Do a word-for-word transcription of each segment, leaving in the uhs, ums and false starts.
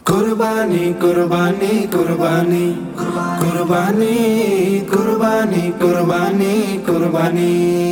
কুরবানি কুরবানি কুরবানি কুরবানি কুরবানি কুরবানি কুরবানি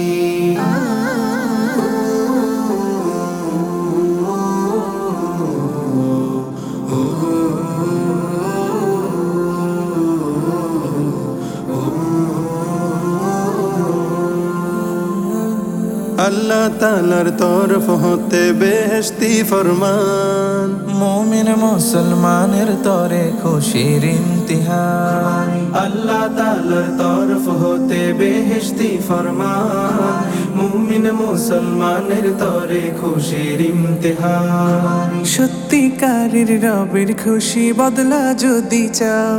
আল্লাহ তাআলার তরফ হতে বেহেশতি ফরমান, মুমিন মুসলমানের তরে খুশির ইমতিহান। আল্লাহ তাআলার তরফ হতে বেহেশতি ফরমান, মুমিন মুসলমানের তরে খুশির ইমতিহান। সত্যিকারের রবের খুশি বদলা যদি চাও,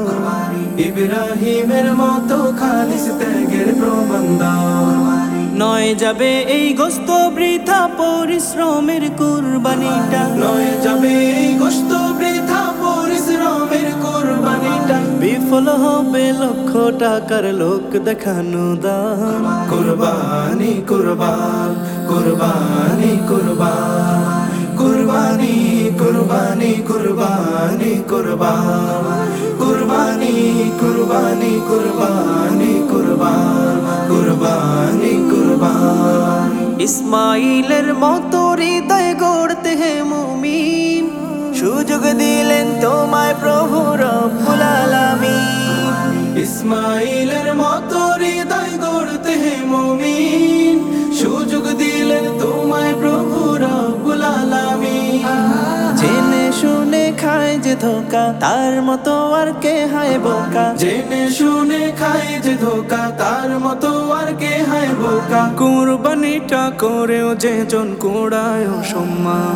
ইব্রাহিমের মতো খালিস ত্যাগের প্রমাণ দাও। নয় যাবে এই গোস্ত বৃথা পরিশ্রমের কুরবানিটা, নয় যাবে এই গোশত বৃথা পরিশ্রমের কুরবানিটা। বিফল হবে লক্ষ টাকার লোক দেখানো দান। কুরবানি কুরবান কুরবানি কুরবান কুরবানি কুরবানি কুরবানি কুরবান কুরবানি কুরবানি কুরবানি কুরবান কুরবানি কুরবান। ইসমাইলের মতো হৃদয় গড়তে হে মুমিন, সুযোগ দিলেন তোমায় প্রভু রব্বুল আলামিন। ইসমাইলের মতো হৃদয় গড়তে হে মুমিন, সুযোগ দিলেন তোমায় প্রভু রব্বুল আলামিন। জেনে শুনে খায় যে ধোকা, তার মতো আর কে হায় বোকা। জেনে শুনে খায় যে ধোকা, তার মতো আর কে হায় বোকা। কুরবানিটা করেও যে জন কুড়ায় সম্মান।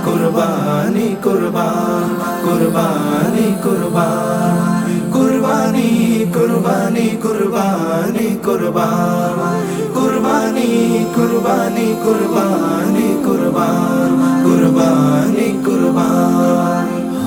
কুরবানি কুরবান কুরবানি কুরবান কুরবানি কুরবানি কুরবানি কুরবান কুরবানি কুরবানি কুরবানি কুরবান কুরবানি কুরবান।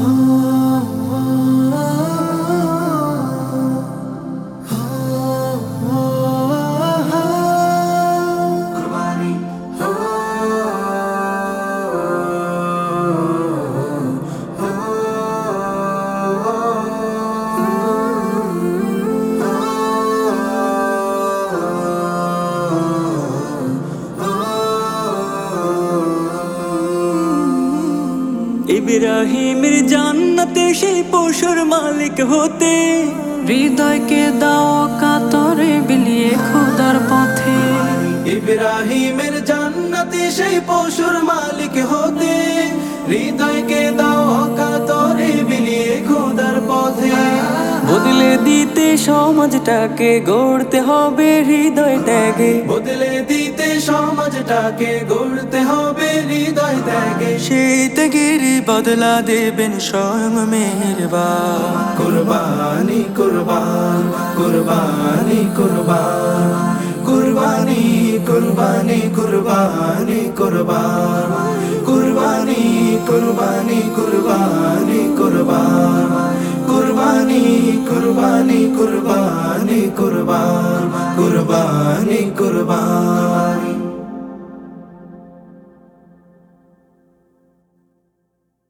ইব্রাহিমের জান্নাতে সেই পশুর মালিক হতে, হৃদয়কে দাও কাতরে বিলিয়ে খোদার পথে। ইব্রাহিমের জান্নাতে সেই পশুর মালিক হতে, হৃদয়কে দাও কাতরে বিলিয়ে খোদার পথে। বদলে দিতে সমাজটাকে গড়তে হবে হৃদয় ত্যাগে, বদলে দিতে সমাজটাকে গড়তে হবে হৃদয় ত্যাগে। সেই ত্যাগের বদলা দেবেন স্বয়ং মেহেরবান। কুরবানি কুরবান কুরবানি কুরবান কুরবানি কুরবানি কুরবানি কুরবান কুরবানি কুরবানি কুরবানি কুরবান কুরবানি কুরবানি কুরবানি কুরবান কুরবানি কুরবান।